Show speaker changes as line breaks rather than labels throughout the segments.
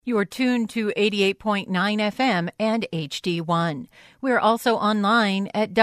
You're tuned to 88.9 FM and HD1. We're also online at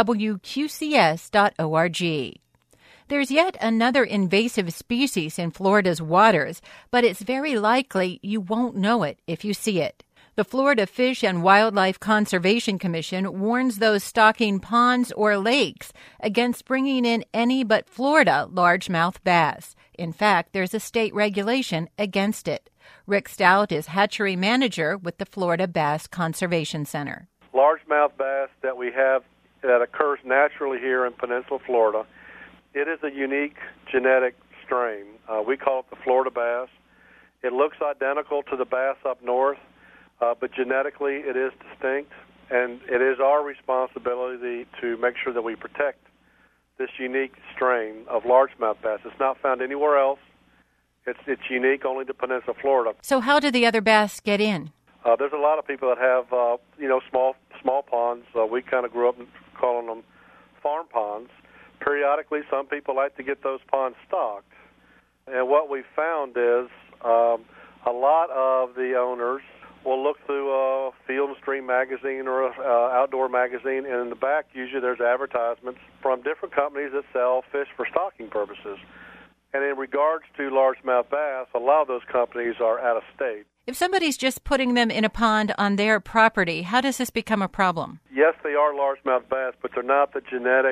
WQCS.org. There's yet another invasive species in Florida's waters, but it's very likely you won't know it if you see it. The Florida Fish and Wildlife Conservation Commission warns those stocking ponds or lakes against bringing in any but Florida largemouth bass. In fact, there's a state regulation against it. Rick Stout is hatchery manager with the Florida Bass Conservation Center.
Largemouth bass that we have that occurs naturally here in Peninsula Florida, it is a unique genetic strain. We call it the Florida bass. It looks identical to the bass up north, but genetically it is distinct, and it is our responsibility to make sure that we protect this unique strain of largemouth bass. It's not found anywhere else. It's unique only to Peninsula Florida.
So how do the other bass get in?
There's a lot of people that have, small ponds. We kind of grew up calling them farm ponds. Periodically, some people like to get those ponds stocked. And what we found is a lot of the owners will look through a Field and Stream magazine or an outdoor magazine, and in the back, usually there's advertisements from different companies that sell fish for stocking purposes. And in regards to largemouth bass, a lot of those companies are out of state.
If somebody's just putting them in a pond on their property, how does this become a problem?
Yes, they are largemouth bass, but they're not the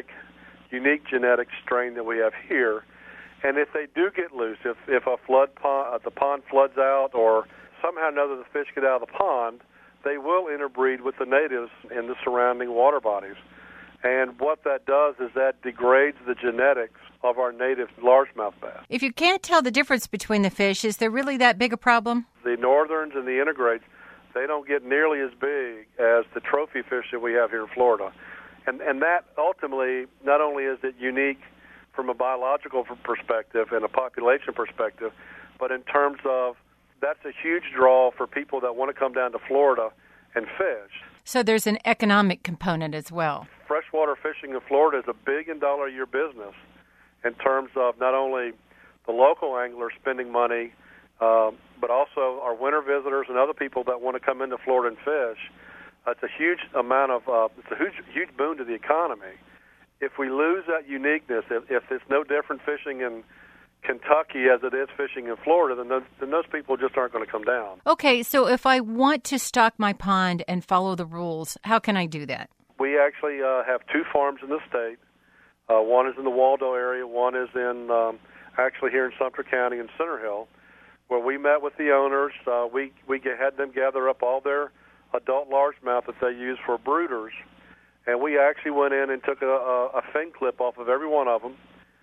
unique genetic strain that we have here. And if they do get loose, if a the pond floods out or somehow or another the fish get out of the pond, they will interbreed with the natives in the surrounding water bodies. And what that does is that degrades the genetics of our native largemouth bass.
If you can't tell the difference between the fish, is there really that big a problem?
The northerns and the integrates, they don't get nearly as big as the trophy fish that we have here in Florida. And that ultimately, not only is it unique from a biological perspective and a population perspective, but in terms of that's a huge draw for people that want to come down to Florida and fish.
So there's an economic component as well.
Freshwater fishing in Florida is a billion-dollar-a-year business in terms of not only the local anglers spending money, but also our winter visitors and other people that want to come into Florida and fish. It's a huge amount of it's a huge boon to the economy. If we lose that uniqueness, if it's no different fishing in Kentucky as it is fishing in Florida, then those people just aren't going to come down.
Okay, so if I want to stock my pond and follow the rules, how can I do that?
We actually have two farms in the state. One is in the Waldo area. One is in actually here in Sumter County in Center Hill, where we met with the owners. We had them gather up all their adult largemouth that they use for brooders, and we actually went in and took a fin clip off of every one of them,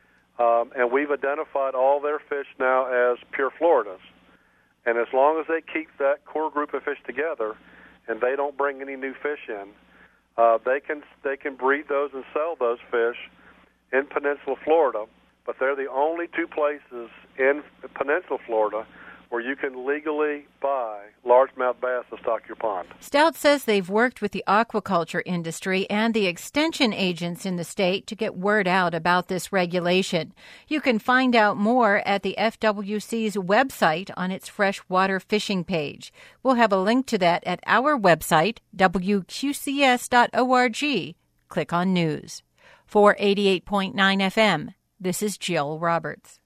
and we've identified all their fish now as pure Floridas. And as long as they keep that core group of fish together and they don't bring any new fish in, they can breed those and sell those fish in Peninsula Florida, but they're the only two places in Peninsula Florida where you can legally buy largemouth bass to stock your pond.
Stout says they've worked with the aquaculture industry and the extension agents in the state to get word out about this regulation. You can find out more at the FWC's website on its freshwater fishing page. We'll have a link to that at our website, WQCS.org. Click on News. For 88.9 FM, this is Jill Roberts.